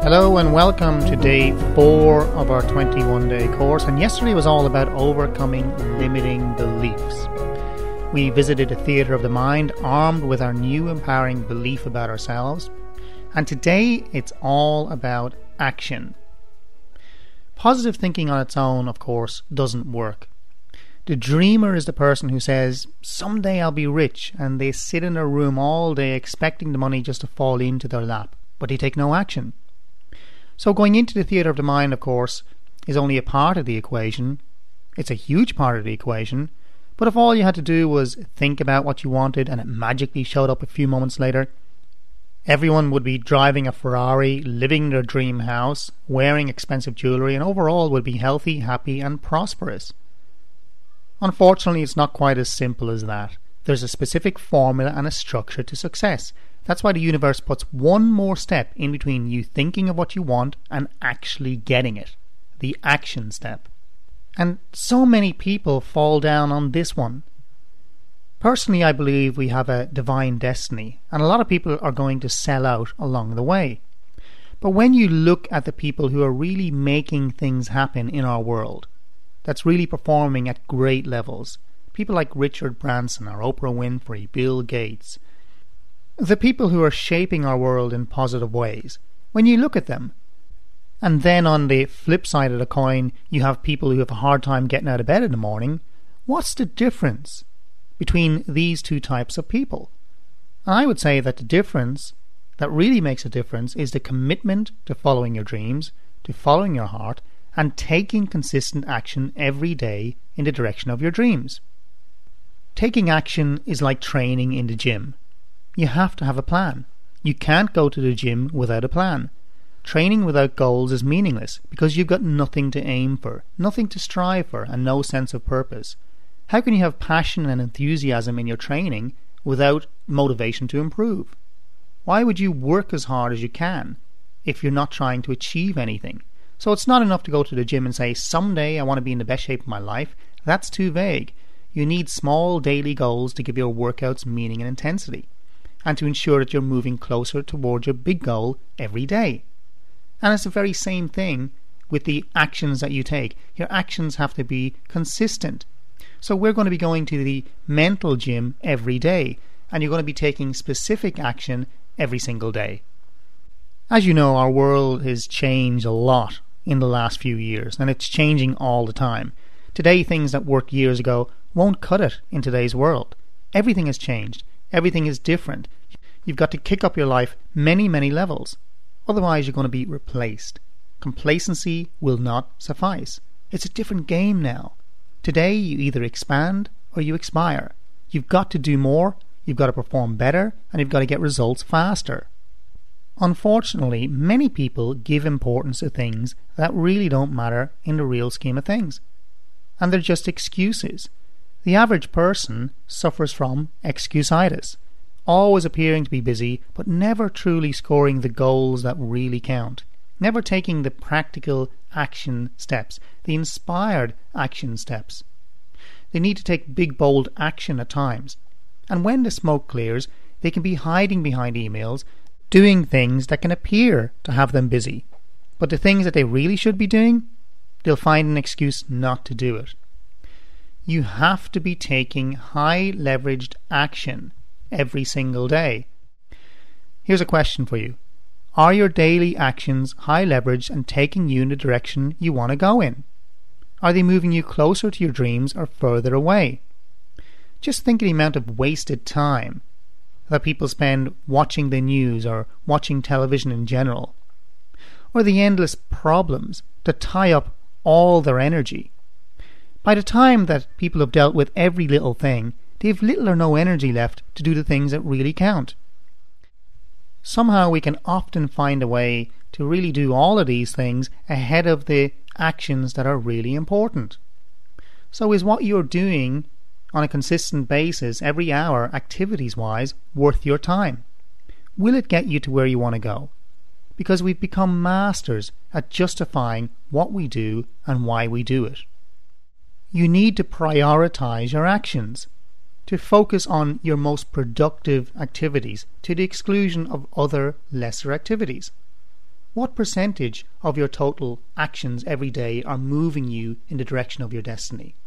Hello and welcome to day 4 of our 21-day course, and yesterday was all about overcoming limiting beliefs. We visited a theatre of the mind armed with our new empowering belief about ourselves, and today it's all about action. Positive thinking on its own, of course, doesn't work. The dreamer is the person who says, someday I'll be rich, and they sit in their room all day expecting the money just to fall into their lap, but they take no action. So going into the theatre of the mind, of course, is only a part of the equation. It's a huge part of the equation, but if all you had to do was think about what you wanted and it magically showed up a few moments later, everyone would be driving a Ferrari, living their dream house, wearing expensive jewellery, and overall would be healthy, happy and prosperous. Unfortunately, it's not quite as simple as that. There's a specific formula and a structure to success. That's why the universe puts one more step in between you thinking of what you want and actually getting it. The action step. And so many people fall down on this one. Personally, I believe we have a divine destiny, and a lot of people are going to sell out along the way. But when you look at the people who are really making things happen in our world, that's really performing at great levels, people like Richard Branson or Oprah Winfrey, Bill Gates, the people who are shaping our world in positive ways, when you look at them, and then on the flip side of the coin you have people who have a hard time getting out of bed in the morning, what's the difference between these two types of people? And I would say that the difference that really makes a difference is the commitment to following your dreams, to following your heart, and taking consistent action every day in the direction of your dreams. Taking action is like training in the gym. You have to have a plan. You can't go to the gym without a plan. Training without goals is meaningless because you've got nothing to aim for, nothing to strive for, and no sense of purpose. How can you have passion and enthusiasm in your training without motivation to improve? Why would you work as hard as you can if you're not trying to achieve anything? So it's not enough to go to the gym and say, someday I want to be in the best shape of my life. That's too vague. You need small daily goals to give your workouts meaning and intensity, and to ensure that you're moving closer towards your big goal every day. And it's the very same thing with the actions that you take. Your actions have to be consistent. So we're going to be going to the mental gym every day, and you're going to be taking specific action every single day. As you know, our world has changed a lot in the last few years, and it's changing all the time. Today, things that worked years ago won't cut it in today's world. Everything has changed. Everything is different. You've got to kick up your life many, many levels. Otherwise, you're going to be replaced. Complacency will not suffice. It's a different game now. Today, you either expand or you expire. You've got to do more, you've got to perform better, and you've got to get results faster. Unfortunately, many people give importance to things that really don't matter in the real scheme of things. And they're just excuses. The average person suffers from excusitis, always appearing to be busy but never truly scoring the goals that really count, never taking the practical action steps, the inspired action steps. They need to take big bold action at times, and when the smoke clears they can be hiding behind emails, doing things that can appear to have them busy, but the things that they really should be doing, they'll find an excuse not to do it. You have to be taking high leveraged action every single day. Here's a question for you. Are your daily actions high leveraged and taking you in the direction you want to go in? Are they moving you closer to your dreams or further away? Just think of the amount of wasted time that people spend watching the news or watching television in general, or the endless problems that tie up all their energy. By the time that people have dealt with every little thing, they have little or no energy left to do the things that really count. Somehow we can often find a way to really do all of these things ahead of the actions that are really important. So is what you're doing on a consistent basis every hour, activities-wise, worth your time? Will it get you to where you want to go? Because we've become masters at justifying what we do and why we do it. You need to prioritize your actions, to focus on your most productive activities to the exclusion of other lesser activities. What percentage of your total actions every day are moving you in the direction of your destiny?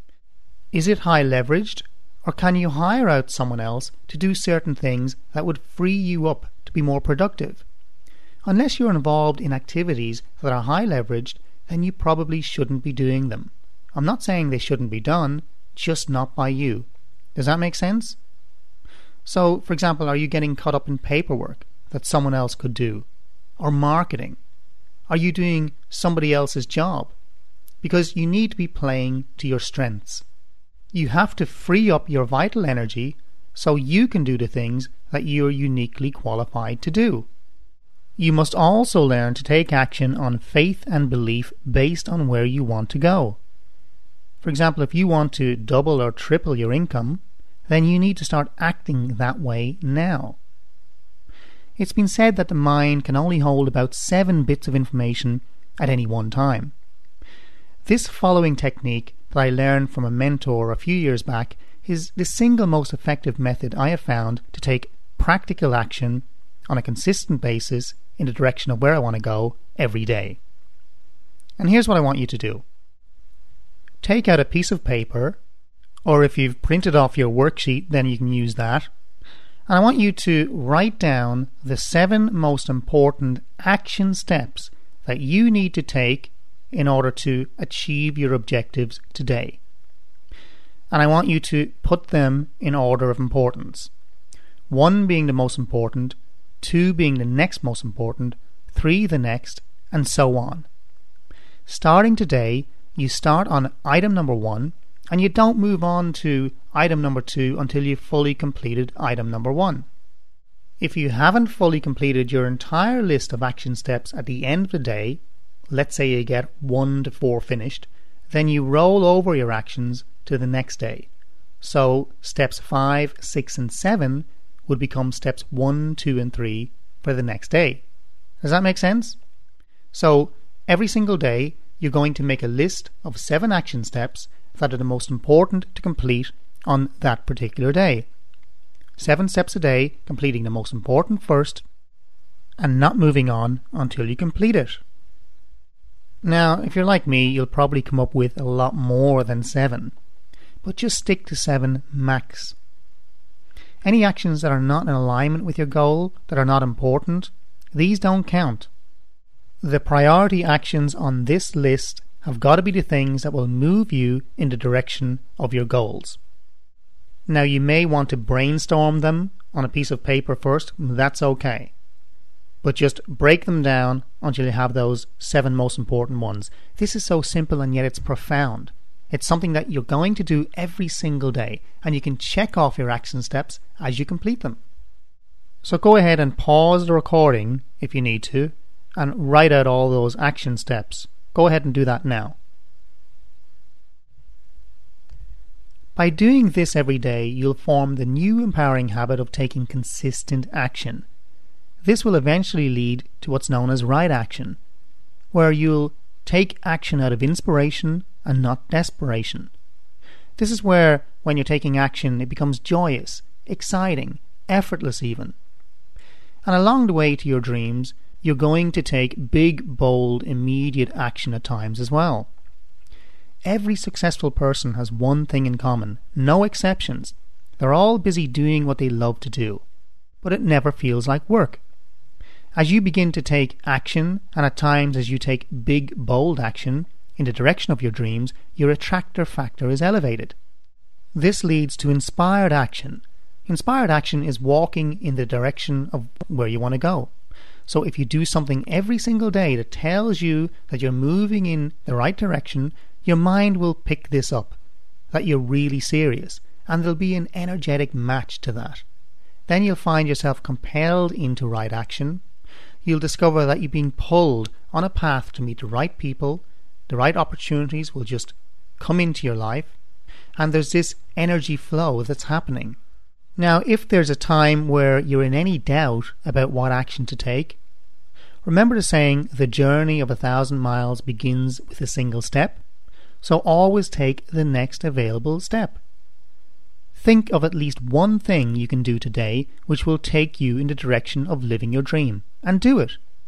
Is it high leveraged, or can you hire out someone else to do certain things that would free you up to be more productive? Unless you're involved in activities that are high leveraged, then you probably shouldn't be doing them. I'm not saying they shouldn't be done, just not by you. Does that make sense? So, for example, are you getting caught up in paperwork that someone else could do? Or marketing? Are you doing somebody else's job? Because you need to be playing to your strengths. You have to free up your vital energy so you can do the things that you're uniquely qualified to do. You must also learn to take action on faith and belief based on where you want to go. For example, if you want to double or triple your income, then you need to start acting that way now. It's been said that the mind can only hold about 7 bits of information at any one time. This following technique that I learned from a mentor a few years back is the single most effective method I have found to take practical action on a consistent basis in the direction of where I want to go every day. And here's what I want you to do. Take out a piece of paper, or if you've printed off your worksheet, then you can use that. And I want you to write down the 7 most important action steps that you need to take in order to achieve your objectives today. And I want you to put them in order of importance. 1 being the most important, 2 being the next most important, 3 the next, and so on. Starting today, you start on item number 1, and you don't move on to item number 2 until you've fully completed item number 1. If you haven't fully completed your entire list of action steps at the end of the day, let's say you get 1 to 4 finished, then you roll over your actions to the next day. So steps 5, 6 and 7 would become steps 1, 2 and 3 for the next day. Does that make sense? So every single day you're going to make a list of 7 action steps that are the most important to complete on that particular day. 7 steps a day, completing the most important first, and not moving on until you complete it. Now, if you're like me, you'll probably come up with a lot more than 7, but just stick to 7 max. Any actions that are not in alignment with your goal, that are not important, these don't count. The priority actions on this list have got to be the things that will move you in the direction of your goals. Now, you may want to brainstorm them on a piece of paper first, that's okay. But just break them down until you have those 7 most important ones. This is so simple and yet it's profound. It's something that you're going to do every single day, and you can check off your action steps as you complete them. So go ahead and pause the recording if you need to, and write out all those action steps. Go ahead and do that now. By doing this every day, you'll form the new empowering habit of taking consistent action. This will eventually lead to what's known as right action, where you'll take action out of inspiration and not desperation. This is where, when you're taking action, it becomes joyous, exciting, effortless even. And along the way to your dreams, you're going to take big, bold, immediate action at times as well. Every successful person has one thing in common, no exceptions. They're all busy doing what they love to do, but it never feels like work. As you begin to take action, and at times as you take big, bold action in the direction of your dreams, your attractor factor is elevated. This leads to inspired action. Inspired action is walking in the direction of where you want to go. So if you do something every single day that tells you that you're moving in the right direction, your mind will pick this up, that you're really serious, and there'll be an energetic match to that. Then you'll find yourself compelled into right action. You'll discover that you're being pulled on a path to meet the right people, the right opportunities will just come into your life, and there's this energy flow that's happening. Now, if there's a time where you're in any doubt about what action to take, remember the saying, the journey of 1,000 miles begins with a single step, so always take the next available step. Think of at least one thing you can do today which will take you in the direction of living your dream, and do it.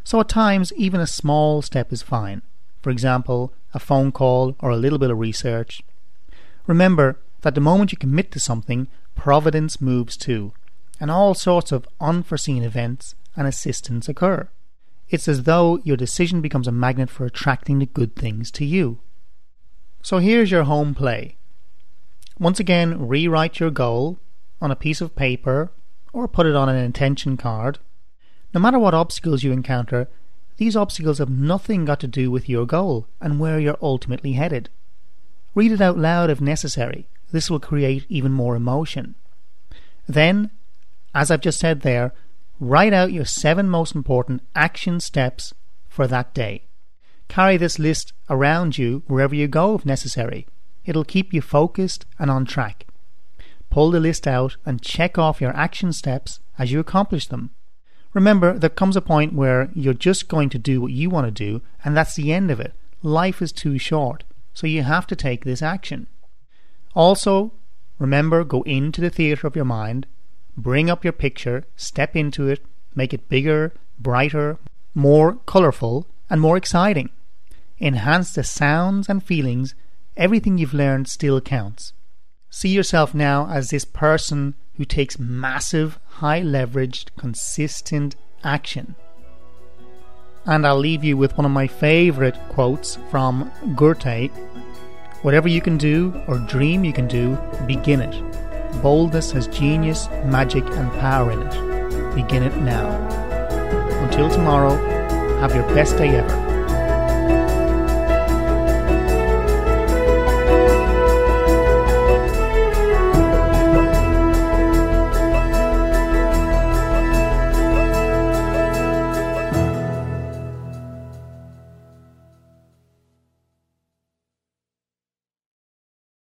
So at times, even a small step is fine. For example, a phone call or a little bit of research. Remember that the moment you commit to something, providence moves too, and all sorts of unforeseen events and assistance occur. It's as though your decision becomes a magnet for attracting the good things to you. So here's your home play. Once again, rewrite your goal on a piece of paper or put it on an intention card. No matter what obstacles you encounter, these obstacles have nothing got to do with your goal and where you're ultimately headed. Read it out loud if necessary. This will create even more emotion. Then, as I've just said there, write out your 7 most important action steps for that day. Carry this list around you wherever you go if necessary. It'll keep you focused and on track. Pull the list out and check off your action steps as you accomplish them. Remember, there comes a point where you're just going to do what you want to do, and that's the end of it. Life is too short, so you have to take this action. Also, remember, go into the theatre of your mind, bring up your picture, step into it, make it bigger, brighter, more colourful, and more exciting. Enhance the sounds and feelings. Everything you've learned still counts. See yourself now as this person who takes massive, high-leveraged, consistent action. And I'll leave you with one of my favourite quotes from Goethe. Whatever you can do or dream you can do, begin it. Boldness has genius, magic and power in it. Begin it now. Until tomorrow, have your best day ever.